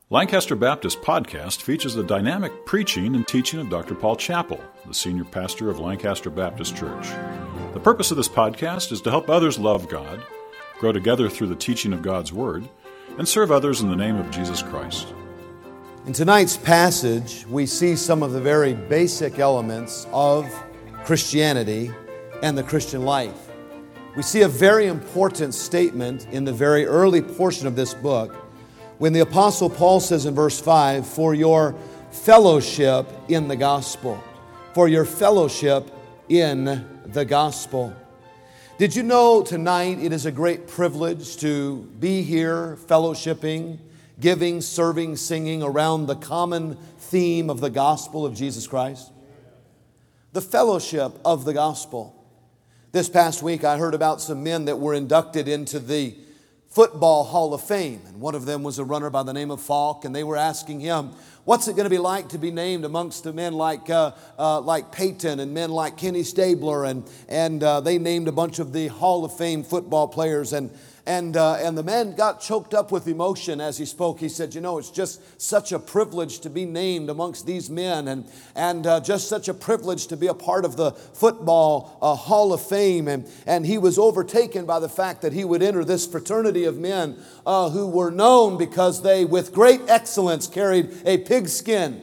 Lancaster Baptist Podcast features the dynamic preaching and teaching of Dr. Paul Chappell, the senior pastor of Lancaster Baptist Church. The purpose of this podcast is to help others love God, grow together through the teaching of God's Word, and serve others in the name of Jesus Christ. In tonight's passage, we see some of the very basic elements of Christianity and the Christian life. We see a very important statement in the very early portion of this book when the Apostle Paul says in verse 5, "For your fellowship in the gospel." For your fellowship in the gospel. Did you know tonight it is a great privilege to be here fellowshipping, giving, serving, singing around the common theme of the gospel of Jesus Christ? The fellowship of the gospel. This past week I heard about some men that were inducted into the Football Hall of Fame. And one of them was a runner by the name of Falk. And they were asking him, what's it going to be like to be named amongst the men like Peyton and men like Kenny Stabler? And they named a bunch of the Hall of Fame football players. And the man got choked up with emotion as he spoke. He said, you know, it's just such a privilege to be named amongst these men and just such a privilege to be a part of the Football Hall of Fame. And he was overtaken by the fact that he would enter this fraternity of men who were known because they, with great excellence, carried a pigskin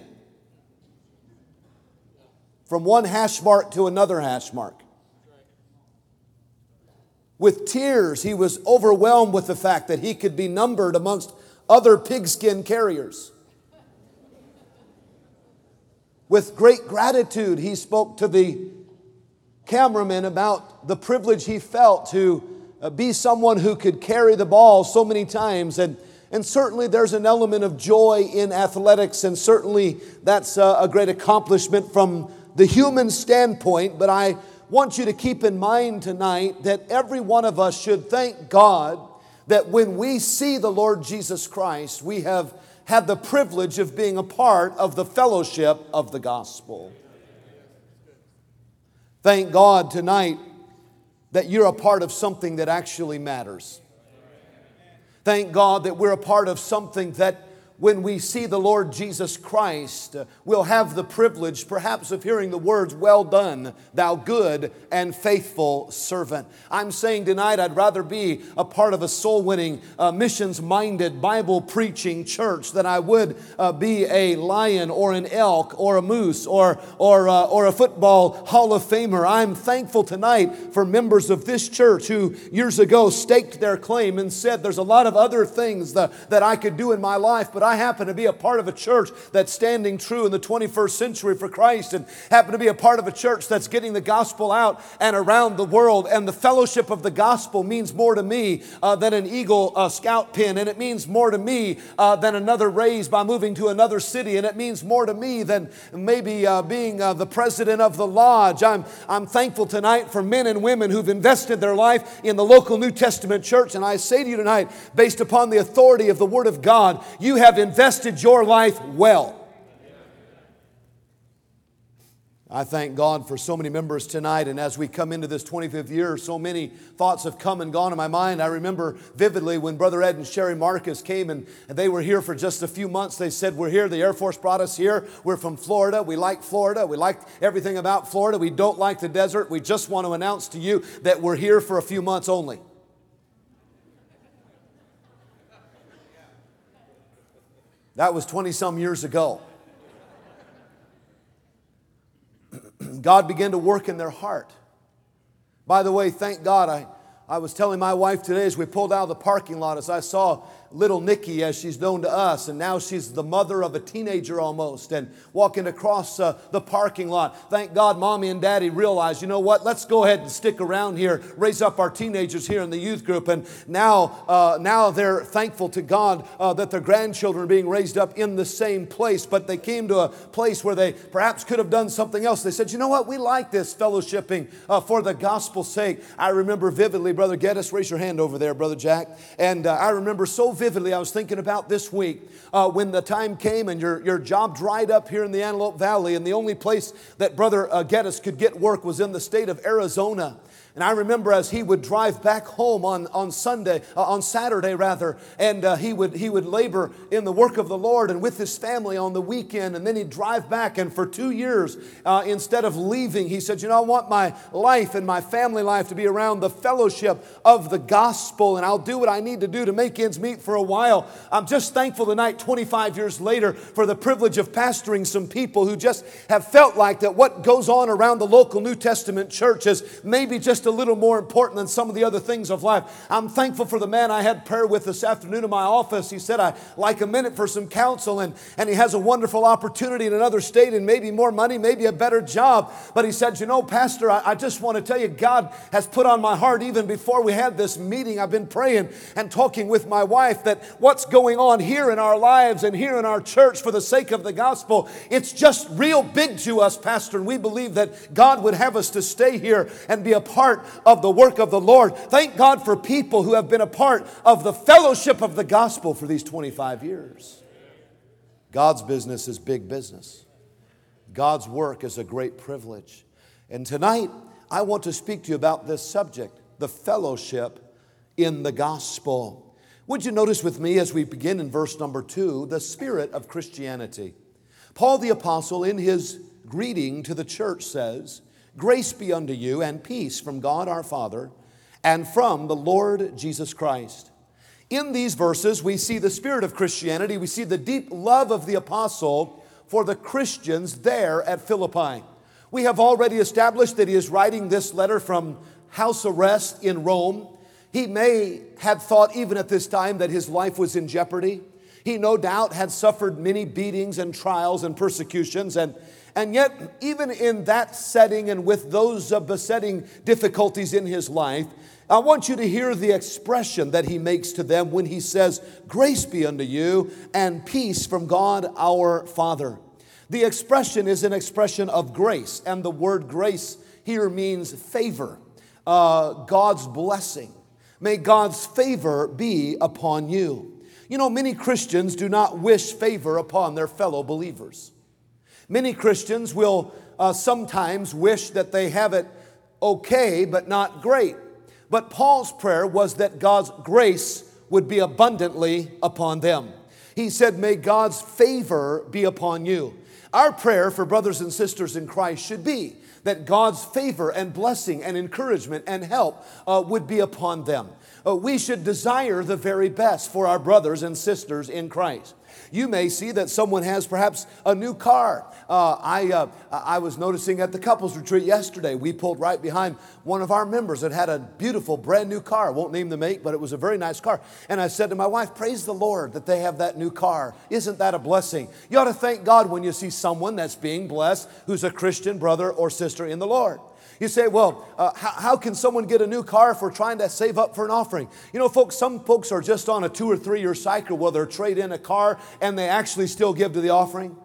from one hash mark to another hash mark. With tears, he was overwhelmed with the fact that he could be numbered amongst other pigskin carriers. With great gratitude, he spoke to the cameraman about the privilege he felt to be someone who could carry the ball so many times. And certainly there's an element of joy in athletics, and certainly that's a great accomplishment from the human standpoint. But I want you to keep in mind tonight that every one of us should thank God that when we see the Lord Jesus Christ, we have had the privilege of being a part of the fellowship of the gospel. Thank God tonight that you're a part of something that actually matters. Thank God that we're a part of something that when we see the Lord Jesus Christ, we'll have the privilege perhaps of hearing the words, "Well done, thou good and faithful servant." I'm saying tonight I'd rather be a part of a soul-winning, missions-minded, Bible-preaching church than I would be a lion or an elk or a moose or a football Hall of Famer. I'm thankful tonight for members of this church who years ago staked their claim and said, there's a lot of other things that I could do in my life, but I happen to be a part of a church that's standing true in the 21st century for Christ, and happen to be a part of a church that's getting the gospel out and around the world. And the fellowship of the gospel means more to me than an Eagle Scout pin, and it means more to me than another raise by moving to another city, and it means more to me than maybe being the president of the lodge. I'm thankful tonight for men and women who've invested their life in the local New Testament church, and I say to you tonight, based upon the authority of the Word of God, you have invested your life well. I thank God for so many members tonight, and as we come into this 25th year, so many thoughts have come and gone in my mind. I remember vividly when Brother Ed and Sherry Marcus came, and they were here for just a few months. They said, we're here, the Air Force brought us here, we're from Florida, we like everything about Florida, we don't like the desert, we just want to announce to you that we're here for a few months only. That was 20-some years ago. God began to work in their heart. By the way, thank God, I was telling my wife today as we pulled out of the parking lot, as I saw little Nikki, as she's known to us, and now she's the mother of a teenager almost, and walking across the parking lot. Thank God Mommy and Daddy realized, you know what, let's go ahead and stick around here, raise up our teenagers here in the youth group. And now they're thankful to God that their grandchildren are being raised up in the same place. But they came to a place where they perhaps could have done something else. They said, you know what, we like this fellowshipping for the gospel's sake. I remember vividly, Brother Geddes, raise your hand over there, Brother Jack. And I remember so vividly, I was thinking about this week when the time came and your job dried up here in the Antelope Valley, and the only place that Brother Geddes could get work was in the state of Arizona. And I remember as he would drive back home on Saturday rather, and he would labor in the work of the Lord and with his family on the weekend, and then he'd drive back. And for 2 years, instead of leaving, he said, I want my life and my family life to be around the fellowship of the gospel, and I'll do what I need to do to make ends meet for a while. I'm just thankful tonight, 25 years later, for the privilege of pastoring some people who just have felt like that what goes on around the local New Testament church is maybe just a little more important than some of the other things of life. I'm thankful for the man I had prayer with this afternoon in my office. He said, I like a minute for some counsel, and he has a wonderful opportunity in another state and maybe more money, maybe a better job. But he said, Pastor, I just want to tell you, God has put on my heart even before we had this meeting. I've been praying and talking with my wife that what's going on here in our lives and here in our church for the sake of the gospel, it's just real big to us, Pastor, and we believe that God would have us to stay here and be a part of the work of the Lord. Thank God for people who have been a part of the fellowship of the gospel for these 25 years. God's business is big business. God's work is a great privilege. And tonight, I want to speak to you about this subject, the fellowship in the gospel. Would you notice with me as we begin in verse number 2, the spirit of Christianity. Paul the apostle in his greeting to the church says, "Grace be unto you and peace from God our Father and from the Lord Jesus Christ." In these verses, we see the spirit of Christianity. We see the deep love of the apostle for the Christians there at Philippi. We have already established that he is writing this letter from house arrest in Rome. He may have thought even at this time that his life was in jeopardy. He no doubt had suffered many beatings and trials and persecutions, and yet, even in that setting and with those besetting difficulties in his life, I want you to hear the expression that he makes to them when he says, "Grace be unto you and peace from God our Father." The expression is an expression of grace, and the word grace here means favor, God's blessing. May God's favor be upon you. Many Christians do not wish favor upon their fellow believers. Many Christians will sometimes wish that they have it okay, but not great. But Paul's prayer was that God's grace would be abundantly upon them. He said, "May God's favor be upon you." Our prayer for brothers and sisters in Christ should be that God's favor and blessing and encouragement and help would be upon them. We should desire the very best for our brothers and sisters in Christ. You may see that someone has perhaps a new car. I was noticing at the couples retreat yesterday, we pulled right behind one of our members that had a beautiful brand new car. Won't name the make, but it was a very nice car. And I said to my wife, praise the Lord that they have that new car. Isn't that a blessing? You ought to thank God when you see someone that's being blessed who's a Christian brother or sister in the Lord. You say, well, how can someone get a new car if we're trying to save up for an offering? Folks, some folks are just on a 2 or 3 year cycle where they trade in a car and they actually still give to the offering.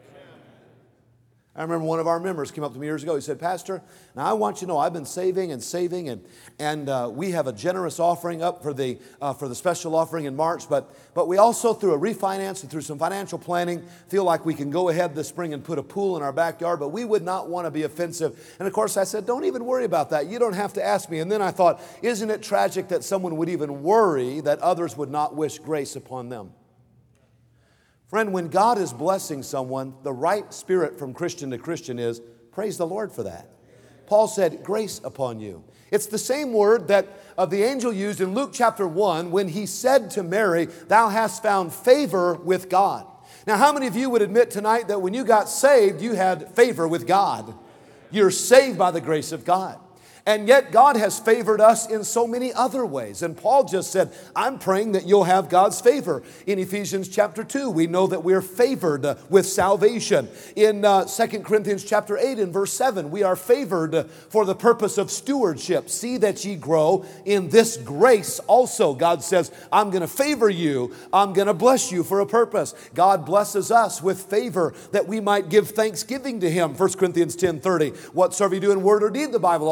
I remember one of our members came up to me years ago. He said, "Pastor, now I want you to know I've been saving, and we have a generous offering up for the special offering in March. But we also, through a refinance and through some financial planning, feel like we can go ahead this spring and put a pool in our backyard. But we would not want to be offensive." And of course, I said, "Don't even worry about that. You don't have to ask me." And then I thought, isn't it tragic that someone would even worry that others would not wish grace upon them? Friend, when God is blessing someone, the right spirit from Christian to Christian is, praise the Lord for that. Paul said, "Grace upon you." It's the same word that the angel used in Luke chapter 1 when he said to Mary, "Thou hast found favor with God." Now, how many of you would admit tonight that when you got saved, you had favor with God? You're saved by the grace of God. And yet God has favored us in so many other ways. And Paul just said, I'm praying that you'll have God's favor. In Ephesians chapter 2, we know that we're favored with salvation. In 2 Corinthians chapter 8 and verse 7, we are favored for the purpose of stewardship. See that ye grow in this grace also. God says, I'm going to favor you. I'm going to bless you for a purpose. God blesses us with favor that we might give thanksgiving to Him. 1 Corinthians 10:30. Whatsoever you do in word or deed, the Bible also says,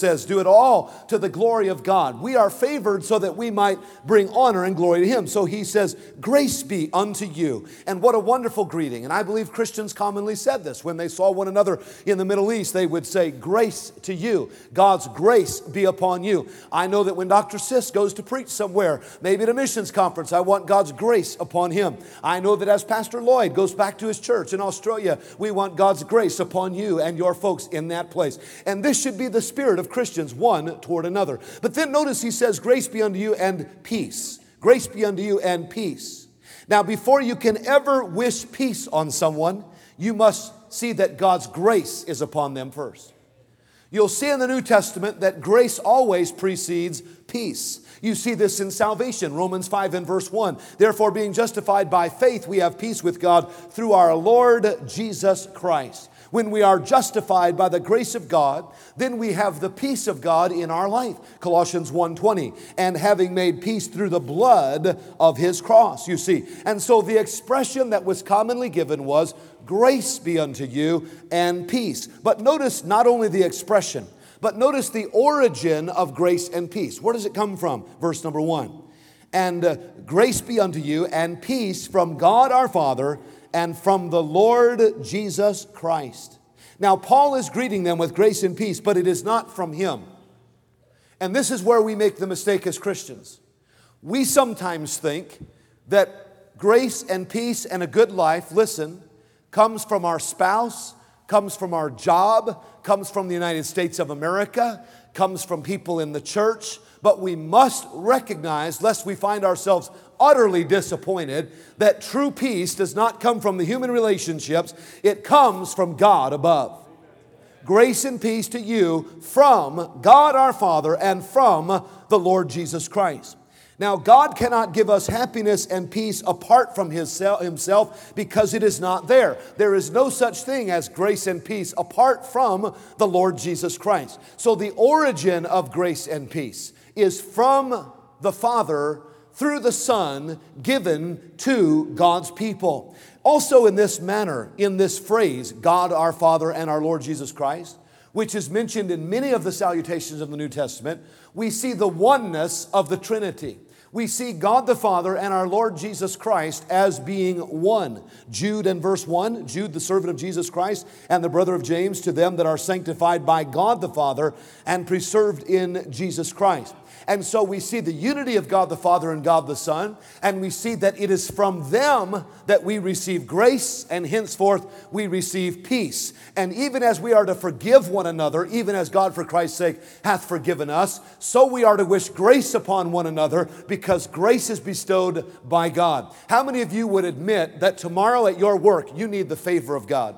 says, do it all to the glory of God. We are favored so that we might bring honor and glory to Him. So he says, grace be unto you. And what a wonderful greeting. And I believe Christians commonly said this. When they saw one another in the Middle East, they would say, grace to you. God's grace be upon you. I know that when Dr. Sis goes to preach somewhere, maybe at a missions conference, I want God's grace upon him. I know that as Pastor Lloyd goes back to his church in Australia, we want God's grace upon you and your folks in that place. And this should be the spirit of Christians, one toward another. But then notice he says, grace be unto you and peace. Grace be unto you and peace. Now, before you can ever wish peace on someone, you must see that God's grace is upon them first. You'll see in the New Testament that grace always precedes peace. You see this in salvation, Romans 5 and verse 1. Therefore, being justified by faith, we have peace with God through our Lord Jesus Christ. When we are justified by the grace of God, then we have the peace of God in our life. Colossians 1:20, and having made peace through the blood of His cross, you see. And so the expression that was commonly given was, grace be unto you and peace. But notice not only the expression, but notice the origin of grace and peace. Where does it come from? Verse number 1. And grace be unto you and peace from God our Father and from the Lord Jesus Christ. Now, Paul is greeting them with grace and peace, but it is not from him. And this is where we make the mistake as Christians. We sometimes think that grace and peace and a good life, listen, comes from our spouse, comes from our job, comes from the United States of America, comes from people in the church. But we must recognize, lest we find ourselves utterly disappointed, that true peace does not come from the human relationships. It comes from God above. Grace and peace to you from God our Father and from the Lord Jesus Christ. Now, God cannot give us happiness and peace apart from Himself because it is not there. There is no such thing as grace and peace apart from the Lord Jesus Christ. So the origin of grace and peace is from the Father through the Son given to God's people. Also in this manner, in this phrase, God our Father and our Lord Jesus Christ, which is mentioned in many of the salutations of the New Testament, we see the oneness of the Trinity. We see God the Father and our Lord Jesus Christ as being one. Jude and verse 1, Jude the servant of Jesus Christ and the brother of James, to them that are sanctified by God the Father and preserved in Jesus Christ. And so we see the unity of God the Father and God the Son, and we see that it is from them that we receive grace, and henceforth we receive peace. And even as we are to forgive one another, even as God for Christ's sake hath forgiven us, so we are to wish grace upon one another, because grace is bestowed by God. How many of you would admit that tomorrow at your work you need the favor of God?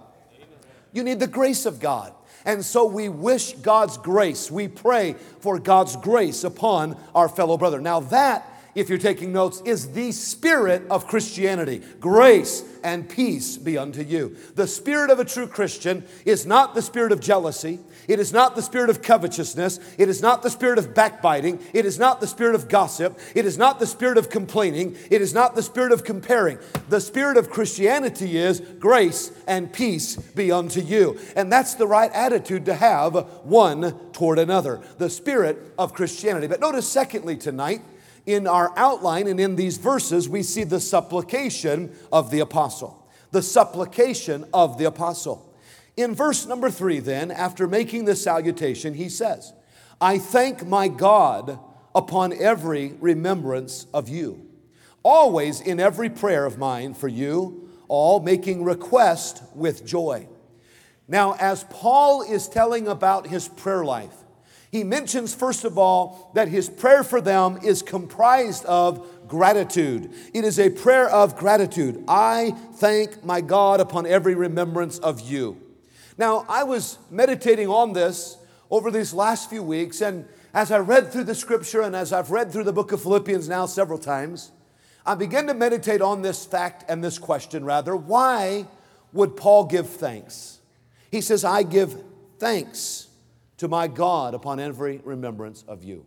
You need the grace of God. And so we wish God's grace. We pray for God's grace upon our fellow brother. Now that, if you're taking notes, is the spirit of Christianity. Grace and peace be unto you. The spirit of a true Christian is not the spirit of jealousy. It is not the spirit of covetousness. It is not the spirit of backbiting. It is not the spirit of gossip. It is not the spirit of complaining. It is not the spirit of comparing. The spirit of Christianity is grace and peace be unto you. And that's the right attitude to have one toward another. The spirit of Christianity. But notice secondly tonight, in our outline and in these verses, we see the supplication of the apostle. The supplication of the apostle. In verse number 3 then, after making this salutation, he says, I thank my God upon every remembrance of you, always in every prayer of mine for you, all making request with joy. Now, as Paul is telling about his prayer life, he mentions, first of all, that his prayer for them is comprised of gratitude. It is a prayer of gratitude. I thank my God upon every remembrance of you. Now, I was meditating on this over these last few weeks, and as I read through the scripture and as I've read through the book of Philippians now several times, I began to meditate on this fact and this question rather. Why would Paul give thanks? He says, I give thanks to my God upon every remembrance of you.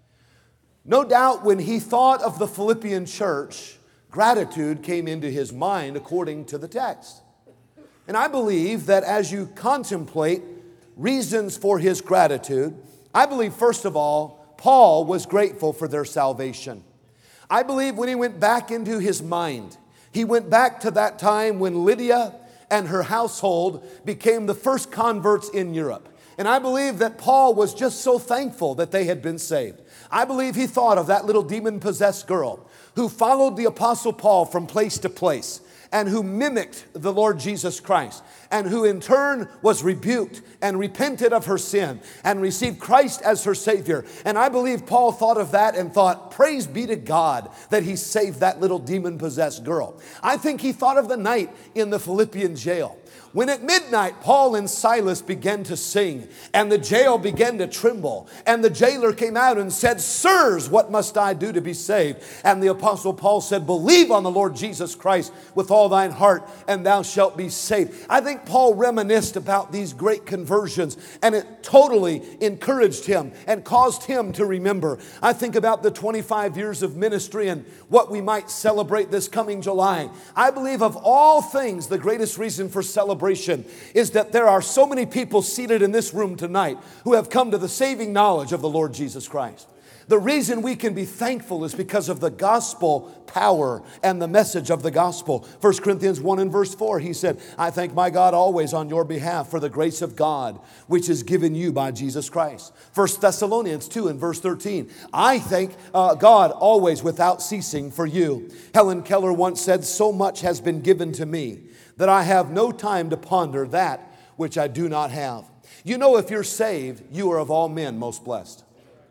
No doubt when he thought of the Philippian church, gratitude came into his mind according to the text. And I believe that as you contemplate reasons for his gratitude, I believe, first of all, Paul was grateful for their salvation. I believe when he went back into his mind, he went back to that time when Lydia and her household became the first converts in Europe. And I believe that Paul was just so thankful that they had been saved. I believe he thought of that little demon-possessed girl who followed the Apostle Paul from place to place and who mimicked the Lord Jesus Christ, and who in turn was rebuked and repented of her sin and received Christ as her Savior. And I believe Paul thought of that and thought, praise be to God that he saved that little demon-possessed girl. I think he thought of the night in the Philippian jail, when at midnight Paul and Silas began to sing, and the jail began to tremble, and the jailer came out and said, "Sirs, what must I do to be saved?" And the Apostle Paul said, "Believe on the Lord Jesus Christ with all thine heart, and thou shalt be saved." I think Paul reminisced about these great conversions, and it totally encouraged him and caused him to remember. I think about the 25 years of ministry and what we might celebrate this coming July. I believe of all things, the greatest reason for celebration is that there are so many people seated in this room tonight who have come to the saving knowledge of the Lord Jesus Christ. The reason we can be thankful is because of the gospel power and the message of the gospel. 1 Corinthians 1 and verse 4, he said, "I thank my God always on your behalf for the grace of God, which is given you by Jesus Christ." 1 Thessalonians 2 and verse 13, "I thank God always without ceasing for you." Helen Keller once said, "So much has been given to me that I have no time to ponder that which I do not have." You know, if you're saved, you are of all men most blessed.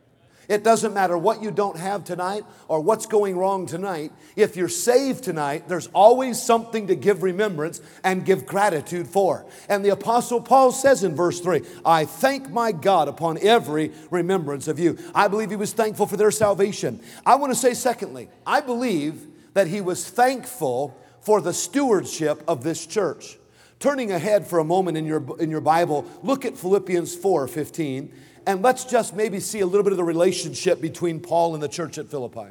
It doesn't matter what you don't have tonight or what's going wrong tonight. If you're saved tonight, there's always something to give remembrance and give gratitude for. And the Apostle Paul says in verse 3, "I thank my God upon every remembrance of you." I believe he was thankful for their salvation. I want to say secondly, I believe that he was thankful for the stewardship of this church. Turning ahead for a moment in your Bible, look at Philippians 4:15, and let's just maybe see a little bit of the relationship between Paul and the church at Philippi.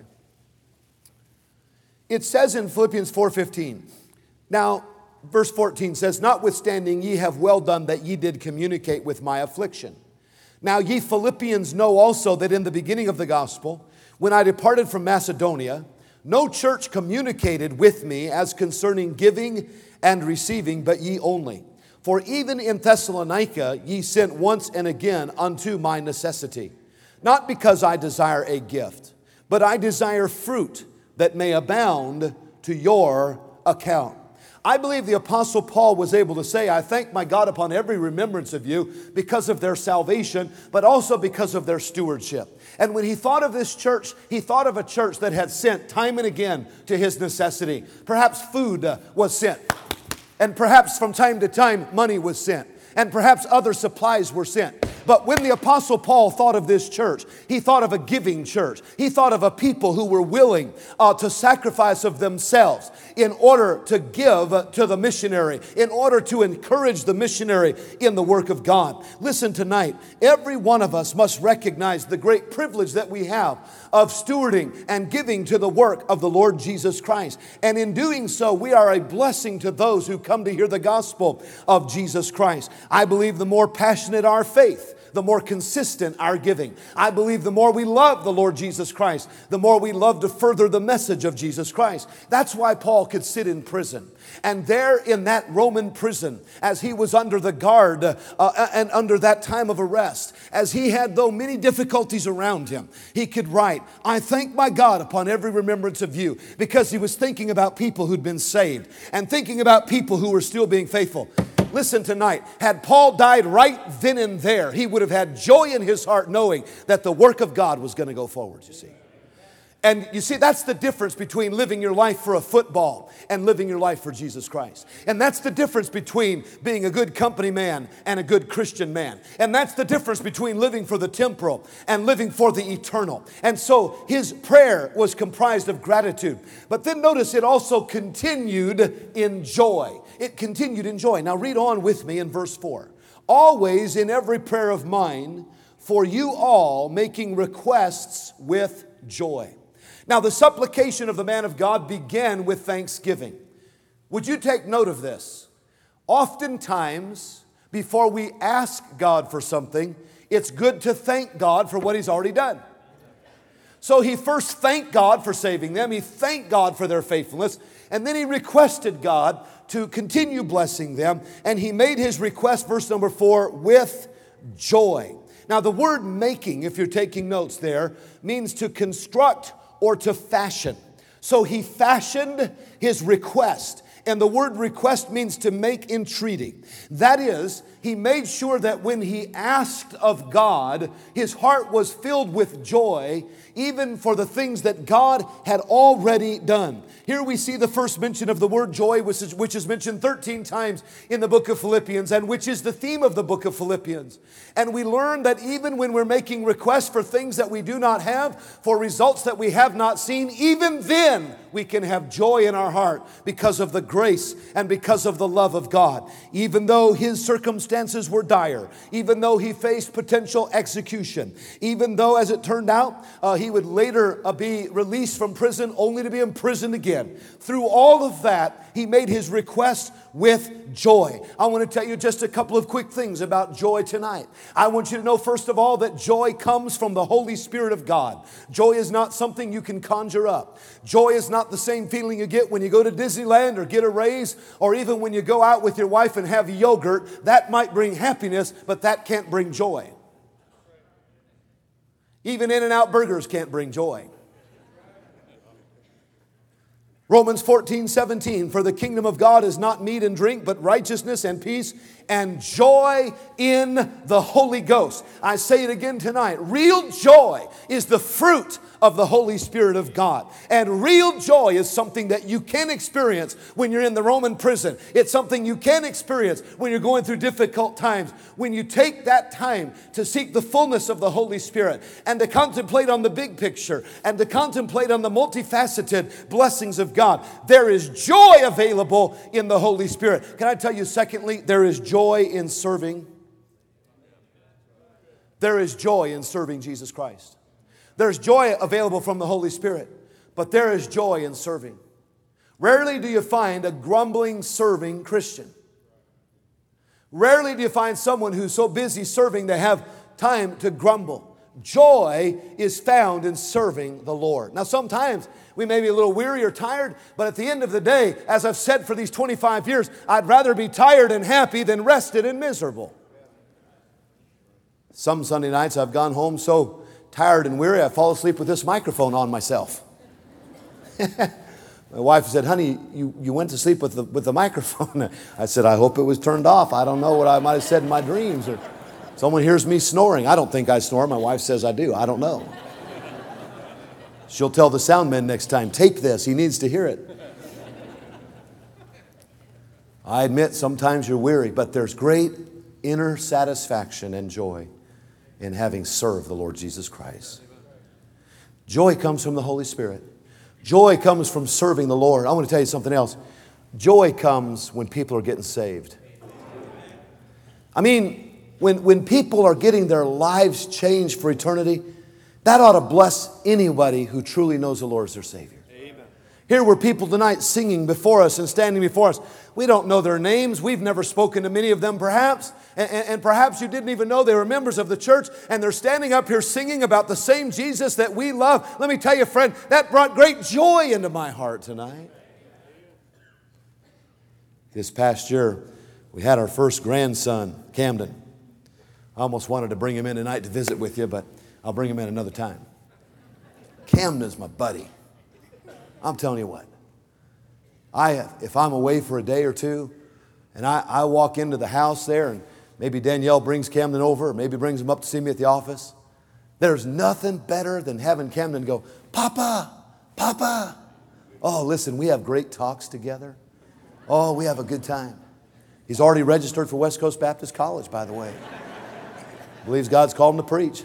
It says in Philippians 4:15, now verse 14 says, "Notwithstanding ye have well done that ye did communicate with my affliction. Now ye Philippians know also that in the beginning of the gospel, when I departed from Macedonia, no church communicated with me as concerning giving and receiving, but ye only. For even in Thessalonica ye sent once and again unto my necessity. Not because I desire a gift, but I desire fruit that may abound to your account." I believe the Apostle Paul was able to say, "I thank my God upon every remembrance of you because of their salvation, but also because of their stewardship." And when he thought of this church, he thought of a church that had sent time and again to his necessity. Perhaps food was sent, and perhaps from time to time money was sent, and perhaps other supplies were sent. But when the Apostle Paul thought of this church, he thought of a giving church. He thought of a people who were willing to sacrifice of themselves in order to give to the missionary, in order to encourage the missionary in the work of God. Listen tonight, every one of us must recognize the great privilege that we have of stewarding and giving to the work of the Lord Jesus Christ. And in doing so, we are a blessing to those who come to hear the gospel of Jesus Christ. I believe the more passionate our faith, the more consistent our giving. I believe the more we love the Lord Jesus Christ, the more we love to further the message of Jesus Christ. That's why Paul could sit in prison. And there in that Roman prison, as he was under the guard and under that time of arrest, as he had though many difficulties around him, he could write, "I thank my God upon every remembrance of you," because he was thinking about people who'd been saved and thinking about people who were still being faithful. Listen tonight, had Paul died right then and there, he would have had joy in his heart knowing that the work of God was going to go forward, you see. And you see, that's the difference between living your life for a football and living your life for Jesus Christ. And that's the difference between being a good company man and a good Christian man. And that's the difference between living for the temporal and living for the eternal. And so his prayer was comprised of gratitude. But then notice it also continued in joy. It continued in joy. Now read on with me in verse 4. "Always in every prayer of mine, for you all making requests with joy." Now, the supplication of the man of God began with thanksgiving. Would you take note of this? Oftentimes, before we ask God for something, it's good to thank God for what He's already done. So he first thanked God for saving them. He thanked God for their faithfulness. And then he requested God to continue blessing them. And he made his request, verse number 4, with joy. Now the word making, if you're taking notes there, means to construct or to fashion. So he fashioned his request. And the word request means to make entreaty. That is, he made sure that when he asked of God, his heart was filled with joy, even for the things that God had already done. Here we see the first mention of the word joy, which is mentioned 13 times in the book of Philippians, and which is the theme of the book of Philippians. And we learn that even when we're making requests for things that we do not have, for results that we have not seen, even then we can have joy in our heart because of the grace and because of the love of God. Even though his circumstances were dire, even though he faced potential execution, even though, as it turned out, he would later be released from prison only to be imprisoned again. Through all of that, he made his request with joy. I want to tell you just a couple of quick things about joy tonight. I want you to know, first of all, that joy comes from the Holy Spirit of God. Joy is not something you can conjure up. Joy is not the same feeling you get when you go to Disneyland or get a raise, or even when you go out with your wife and have yogurt. That might bring happiness, but that can't bring joy. Even In-N-Out burgers can't bring joy. Romans 14:17, for the kingdom of God is not meat and drink, but righteousness and peace and joy in the Holy Ghost. I say it again tonight. Real joy is the fruit of the Holy Spirit of God. And real joy is something that you can experience when you're in the Roman prison. It's something you can experience when you're going through difficult times. When you take that time to seek the fullness of the Holy Spirit and to contemplate on the big picture and to contemplate on the multifaceted blessings of God. There is joy available in the Holy Spirit. Can I tell you, secondly, there is joy in serving. There is joy in serving Jesus Christ. There's joy available from the Holy Spirit, but there is joy in serving. Rarely do you find a grumbling, serving Christian. Rarely do you find someone who's so busy serving they have time to grumble. Joy is found in serving the Lord. Now, sometimes we may be a little weary or tired, but at the end of the day, as I've said for these 25 years, I'd rather be tired and happy than rested and miserable. Some Sunday nights I've gone home so tired and weary, I fall asleep with this microphone on myself. My wife said, honey, you went to sleep with the microphone. I said, I hope it was turned off. I don't know what I might have said in my dreams. Or someone hears me snoring. I don't think I snore. My wife says I do. I don't know. She'll tell the sound man next time, tape this. He needs to hear it. I admit sometimes you're weary, but there's great inner satisfaction and joy in having served the Lord Jesus Christ. Joy comes from the Holy Spirit. Joy comes from serving the Lord. I want to tell you something else. Joy comes when people are getting saved. I mean, when people are getting their lives changed for eternity, that ought to bless anybody who truly knows the Lord as their Savior. Here were people tonight singing before us and standing before us. We don't know their names. We've never spoken to many of them perhaps. And perhaps you didn't even know they were members of the church. And they're standing up here singing about the same Jesus that we love. Let me tell you, friend, that brought great joy into my heart tonight. This past year, we had our first grandson, Camden. I almost wanted to bring him in tonight to visit with you, but I'll bring him in another time. Camden's my buddy. I'm telling you what, if I'm away for a day or two and I walk into the house there and maybe Danielle brings Camden over or maybe brings him up to see me at the office, there's nothing better than having Camden go, Papa, Papa. Oh, listen, we have great talks together. Oh, we have a good time. He's already registered for West Coast Baptist College, by the way. Believes God's called him to preach.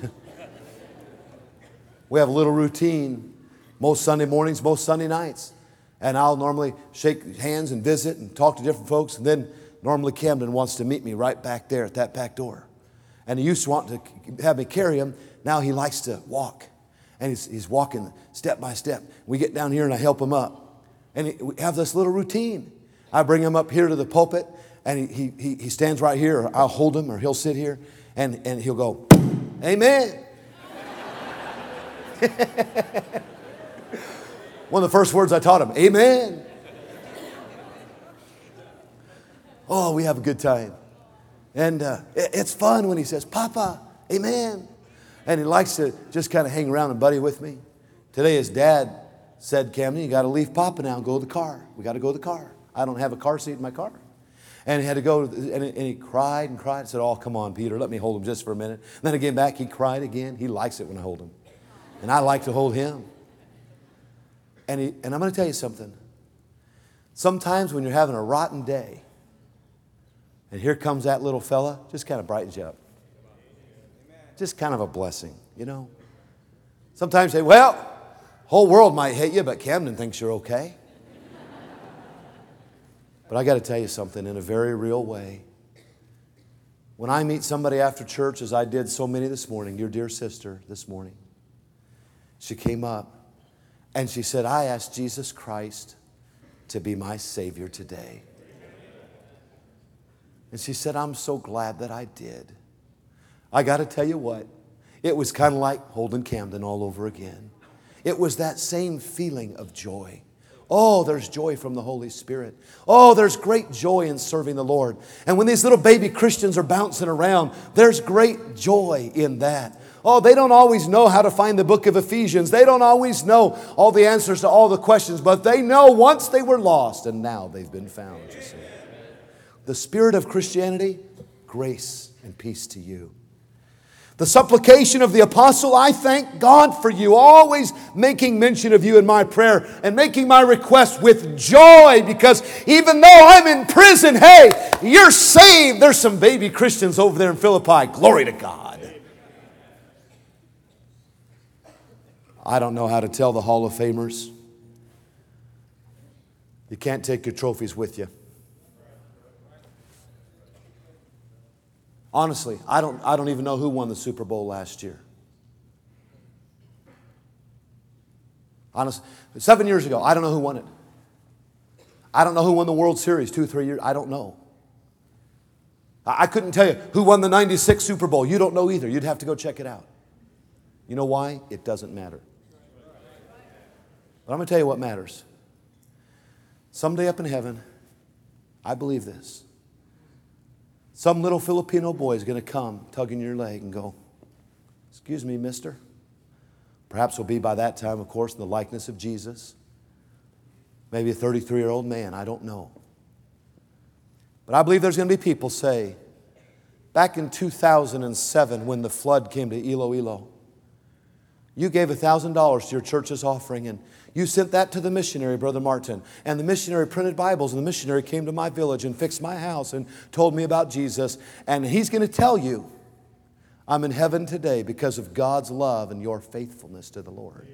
We have a little routine. Most Sunday mornings, most Sunday nights. And I'll normally shake hands and visit and talk to different folks. And then normally Camden wants to meet me right back there at that back door. And he used to want to have me carry him. Now he likes to walk. And he's walking step by step. We get down here and I help him up. And we have this little routine. I bring him up here to the pulpit. And he stands right here. Or I'll hold him or he'll sit here. And he'll go, Amen. One of the first words I taught him, amen. Oh, we have a good time. And it's fun when he says, Papa, amen. And he likes to just kind of hang around and buddy with me. Today his dad said, Camden, you got to leave Papa now and go to the car. We got to go to the car. I don't have a car seat in my car. And he had to go, and he cried and cried. I said, oh, come on, Peter, let me hold him just for a minute. And then again back, he cried again. He likes it when I hold him. And I like to hold him. And I'm going to tell you something. Sometimes when you're having a rotten day, and here comes that little fella, just kind of brightens you up. Just kind of a blessing, you know. Sometimes you say, well, whole world might hate you, but Camden thinks you're okay. But I got to tell you something in a very real way. When I meet somebody after church, as I did so many this morning, your dear sister this morning, she came up and she said, I asked Jesus Christ to be my Savior today. And she said, I'm so glad that I did. I got to tell you what, it was kind of like holding Camden all over again. It was that same feeling of joy. Oh, there's joy from the Holy Spirit. Oh, there's great joy in serving the Lord. And when these little baby Christians are bouncing around, there's great joy in that. Oh, they don't always know how to find the book of Ephesians. They don't always know all the answers to all the questions, but they know once they were lost and now they've been found, you see. The spirit of Christianity, grace and peace to you. The supplication of the apostle, I thank God for you, always making mention of you in my prayer and making my request with joy, because even though I'm in prison, hey, you're saved. There's some baby Christians over there in Philippi. Glory to God. I don't know how to tell the Hall of Famers. You can't take your trophies with you. Honestly, I don't even know who won the Super Bowl last year. Honestly, 7 years ago, I don't know who won it. I don't know who won the World Series 2 or 3 years. I don't know. I couldn't tell you who won the 96 Super Bowl. You don't know either. You'd have to go check it out. You know why? It doesn't matter. But I'm going to tell you what matters. Someday up in heaven, I believe this. Some little Filipino boy is going to come tugging your leg and go, excuse me, mister. Perhaps we'll be by that time, of course, in the likeness of Jesus. Maybe a 33-year-old man, I don't know. But I believe there's going to be people say, back in 2007 when the flood came to Iloilo, you gave $1,000 to your church's offering and you sent that to the missionary, Brother Martin. And the missionary printed Bibles and the missionary came to my village and fixed my house and told me about Jesus. And he's going to tell you, I'm in heaven today because of God's love and your faithfulness to the Lord.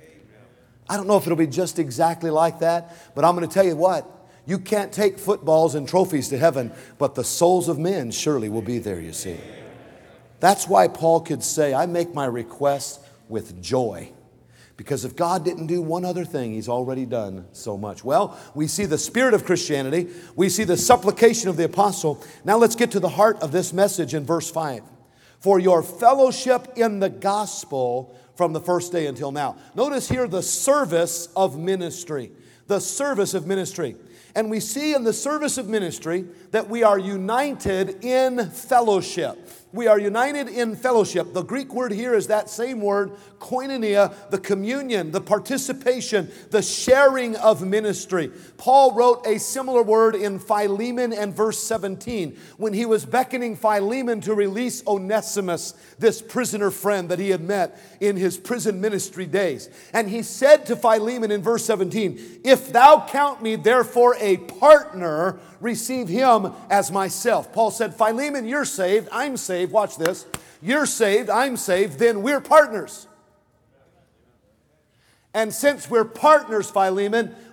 I don't know if it'll be just exactly like that, but I'm going to tell you what. You can't take footballs and trophies to heaven, but the souls of men surely will be there, you see. That's why Paul could say, I make my request with joy. Because if God didn't do one other thing, He's already done so much. Well, we see the spirit of Christianity. We see the supplication of the apostle. Now let's get to the heart of this message in verse 5. For your fellowship in the gospel from the first day until now. Notice here the service of ministry. The service of ministry. And we see in the service of ministry that we are united in fellowship. We are united in fellowship. The Greek word here is that same word, koinonia, the communion, the participation, the sharing of ministry. Paul wrote a similar word in Philemon and verse 17 when he was beckoning Philemon to release Onesimus, this prisoner friend that he had met in his prison ministry days. And he said to Philemon in verse 17, if thou count me therefore a partner, receive him as myself. Paul said, Philemon, you're saved, I'm saved. Watch this. You're saved, I'm saved, then we're partners. And since we're partners, Philemon,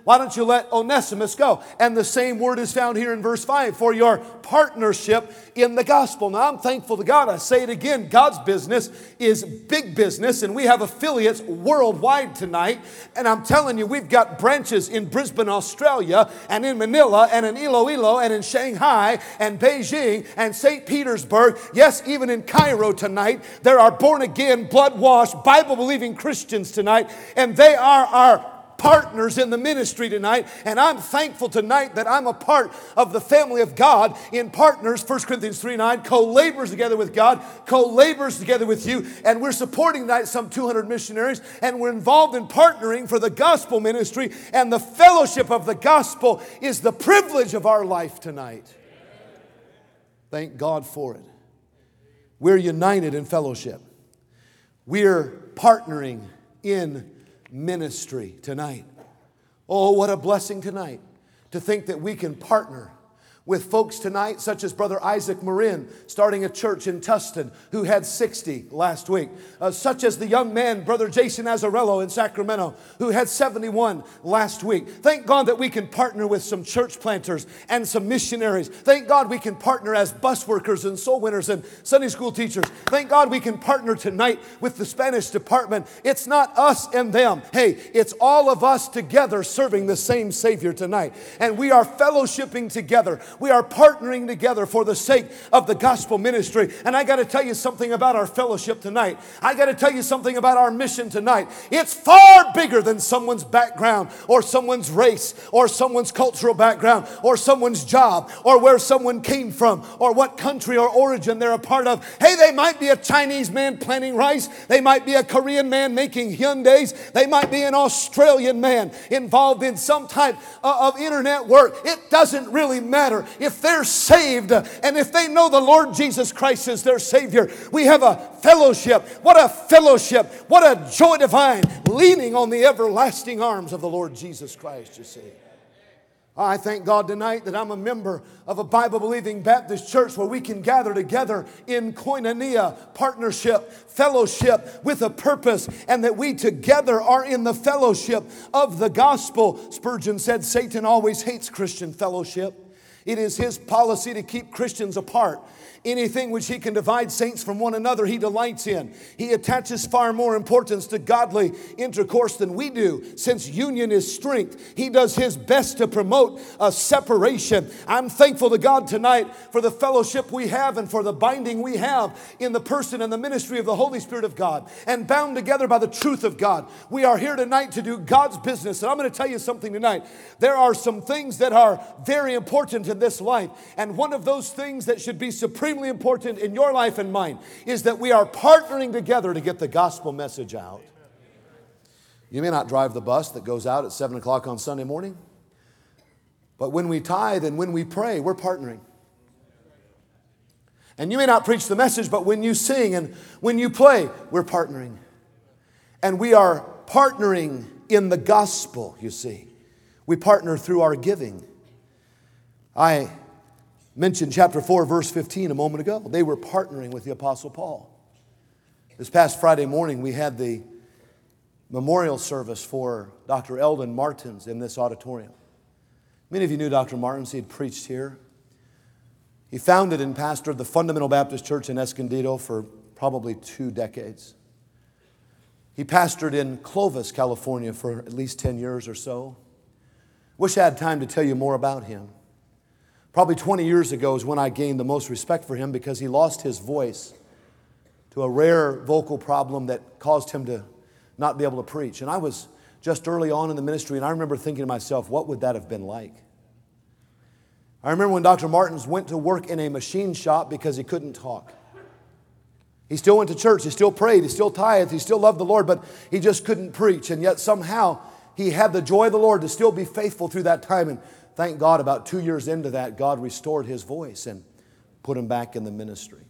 why don't you let Onesimus go? And the same word is found here in verse 5, for your partnership in the gospel. Now, I'm thankful to God. I say it again, God's business is big business, and we have affiliates worldwide tonight. And I'm telling you, we've got branches in Brisbane, Australia, and in Manila, and in Iloilo, and in Shanghai, and Beijing, and St. Petersburg. Yes, even in Cairo tonight, there are born-again, blood-washed, Bible-believing Christians tonight, and they are our partners in the ministry tonight. And I'm thankful tonight that I'm a part of the family of God in partners, 1 Corinthians 3:9, co-laborers together with God, co-laborers together with you. And we're supporting tonight some 200 missionaries, and we're involved in partnering for the gospel ministry, and the fellowship of the gospel is the privilege of our life tonight. Thank God for it. We're united in fellowship. We're partnering in ministry tonight. Oh, what a blessing tonight to think that we can partner with folks tonight such as Brother Isaac Marin, starting a church in Tustin, who had 60 last week. Such as the young man, Brother Jason Azarello in Sacramento, who had 71 last week. Thank God that we can partner with some church planters and some missionaries. Thank God we can partner as bus workers and soul winners and Sunday school teachers. Thank God we can partner tonight with the Spanish department. It's not us and them. Hey, it's all of us together serving the same Savior tonight. And we are fellowshipping together. We are partnering together for the sake of the gospel ministry. And I got to tell you something about our fellowship tonight. I got to tell you something about our mission tonight. It's far bigger than someone's background or someone's race or someone's cultural background or someone's job or where someone came from or what country or origin they're a part of. Hey, they might be a Chinese man planting rice. They might be a Korean man making Hyundais. They might be an Australian man involved in some type of internet work. It doesn't really matter. If they're saved and if they know the Lord Jesus Christ is their Savior, we have a fellowship. What a fellowship. What a joy divine, leaning on the everlasting arms of the Lord Jesus Christ, you see. I thank God tonight that I'm a member of a Bible-believing Baptist church where we can gather together in koinonia, partnership, fellowship with a purpose, and that we together are in the fellowship of the gospel. Spurgeon said, Satan always hates Christian fellowship. It is his policy to keep Christians apart. Anything which he can divide saints from one another, he delights in. He attaches far more importance to godly intercourse than we do. Since union is strength, he does his best to promote a separation. I'm thankful to God tonight for the fellowship we have and for the binding we have in the person and the ministry of the Holy Spirit of God, and bound together by the truth of God. We are here tonight to do God's business. And I'm going to tell you something tonight. There are some things that are very important in this life, and one of those things that should be supremely important in your life and mine is that we are partnering together to get the gospel message out. You may not drive the bus that goes out at 7 o'clock on Sunday morning, but when we tithe and when we pray, we're partnering. And you may not preach the message, but when you sing and when you play, we're partnering. And we are partnering in the gospel, you see. We partner through our giving. I mentioned chapter 4, verse 15 a moment ago. They were partnering with the Apostle Paul. This past Friday morning, we had the memorial service for Dr. Eldon Martins in this auditorium. Many of you knew Dr. Martins. He had preached here. He founded and pastored the Fundamental Baptist Church in Escondido for probably 2 decades. He pastored in Clovis, California for at least 10 years or so. Wish I had time to tell you more about him. Probably 20 years ago is when I gained the most respect for him, because he lost his voice to a rare vocal problem that caused him to not be able to preach. And I was just early on in the ministry, and I remember thinking to myself, what would that have been like? I remember when Dr. Martins went to work in a machine shop because he couldn't talk. He still went to church, he still prayed, he still tithed, he still loved the Lord, but he just couldn't preach. And yet somehow he had the joy of the Lord to still be faithful through that time. And thank God, about 2 years into that, God restored his voice and put him back in the ministry.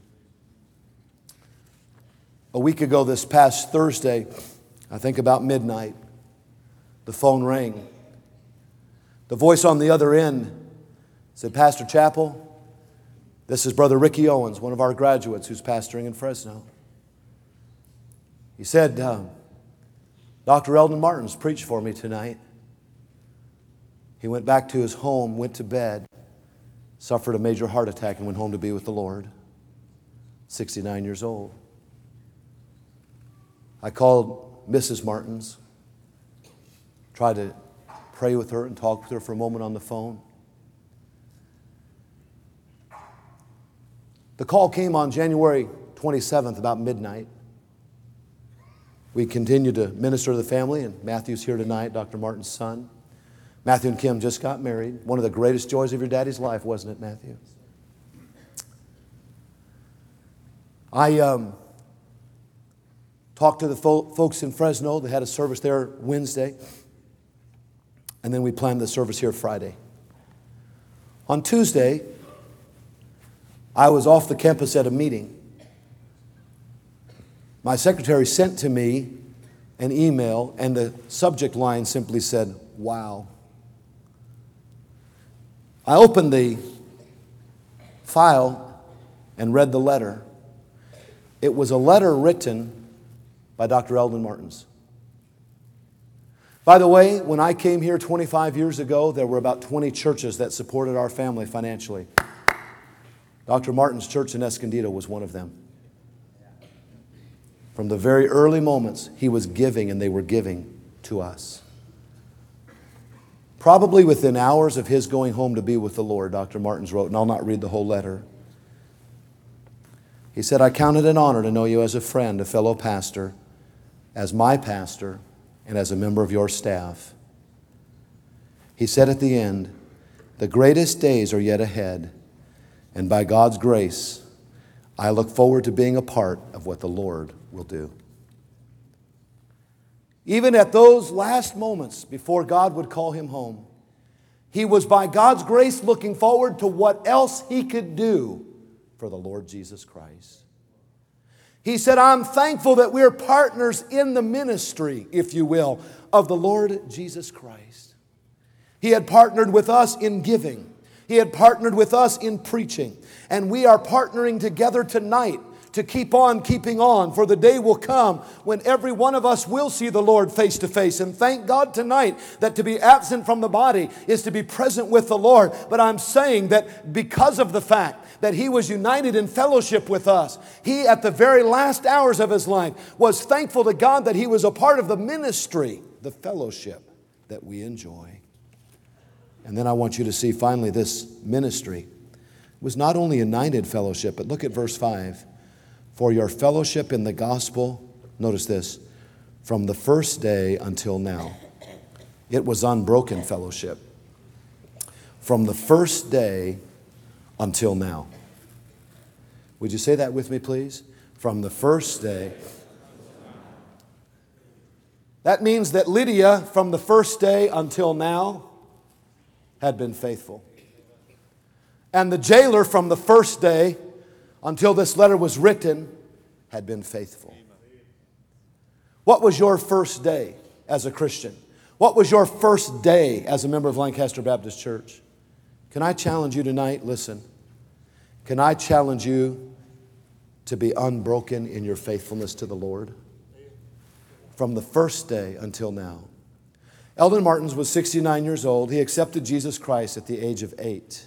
A week ago, this past Thursday, I think about midnight, the phone rang. The voice on the other end said, Pastor Chappell, this is Brother Ricky Owens, one of our graduates who's pastoring in Fresno. He said, Dr. Eldon Martins preached for me tonight. He went back to his home, went to bed, suffered a major heart attack, and went home to be with the Lord. 69 years old. I called Mrs. Martins, tried to pray with her and talk with her for a moment on the phone. The call came on January 27th, about midnight. We continued to minister to the family, and Matthew's here tonight, Dr. Martin's son. Matthew and Kim just got married. One of the greatest joys of your daddy's life, wasn't it, Matthew? I talked to the folks in Fresno. They had a service there Wednesday. And then we planned the service here Friday. On Tuesday, I was off the campus at a meeting. My secretary sent to me an email, and the subject line simply said, "Wow." I opened the file and read the letter. It was a letter written by Dr. Eldon Martins. By the way, when I came here 25 years ago, there were about 20 churches that supported our family financially. Dr. Martin's church in Escondido was one of them. From the very early moments, he was giving, and they were giving to us. Probably within hours of his going home to be with the Lord, Dr. Martins wrote, and I'll not read the whole letter. He said, "I count it an honor to know you as a friend, a fellow pastor, as my pastor, and as a member of your staff." He said at the end, "The greatest days are yet ahead, and by God's grace, I look forward to being a part of what the Lord will do." Even at those last moments before God would call him home, he was by God's grace looking forward to what else he could do for the Lord Jesus Christ. He said, "I'm thankful that we're partners in the ministry, if you will, of the Lord Jesus Christ." He had partnered with us in giving. He had partnered with us in preaching. And we are partnering together tonight to keep on keeping on, for the day will come when every one of us will see the Lord face to face. And thank God tonight that to be absent from the body is to be present with the Lord. But I'm saying that because of the fact that he was united in fellowship with us, he at the very last hours of his life was thankful to God that he was a part of the ministry, the fellowship that we enjoy. And then I want you to see finally this ministry was not only united fellowship, but look at verse 5. "For your fellowship in the gospel," notice this, "from the first day until now." It was unbroken fellowship. From the first day until now. Would you say that with me, please? From the first day. That means that Lydia, from the first day until now, had been faithful. And the jailer, from the first day until this letter was written, had been faithful. What was your first day as a Christian? What was your first day as a member of Lancaster Baptist Church? Can I challenge you tonight? Listen. Can I challenge you to be unbroken in your faithfulness to the Lord? From the first day until now. Eldon Martins was 69 years old. He accepted Jesus Christ at the age of 8.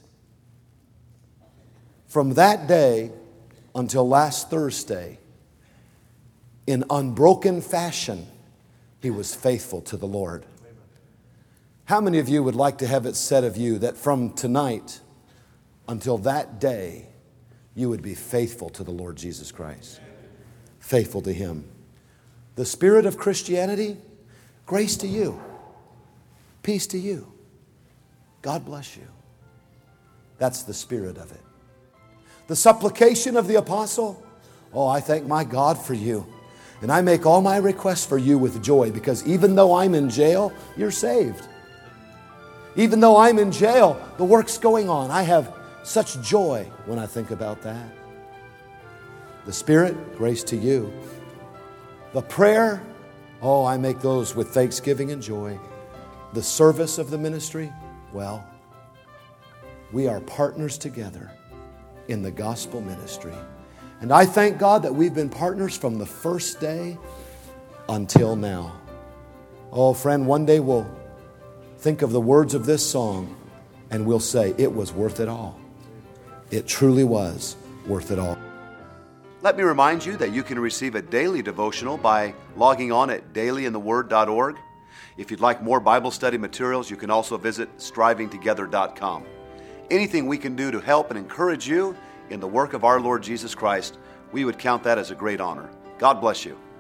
From that day until last Thursday, in unbroken fashion, he was faithful to the Lord. How many of you would like to have it said of you that from tonight until that day, you would be faithful to the Lord Jesus Christ? Faithful to Him. The spirit of Christianity, grace to you, peace to you. God bless you. That's the spirit of it. The supplication of the apostle, oh, I thank my God for you. And I make all my requests for you with joy, because even though I'm in jail, you're saved. Even though I'm in jail, the work's going on. I have such joy when I think about that. The Spirit, grace to you. The prayer, oh, I make those with thanksgiving and joy. The service of the ministry, well, we are partners together in the gospel ministry. And I thank God that we've been partners from the first day until now. Oh, friend, one day we'll think of the words of this song, and we'll say, it was worth it all. It truly was worth it all. Let me remind you that you can receive a daily devotional by logging on at dailyintheword.org. If you'd like more Bible study materials, you can also visit strivingtogether.com. Anything we can do to help and encourage you in the work of our Lord Jesus Christ, we would count that as a great honor. God bless you.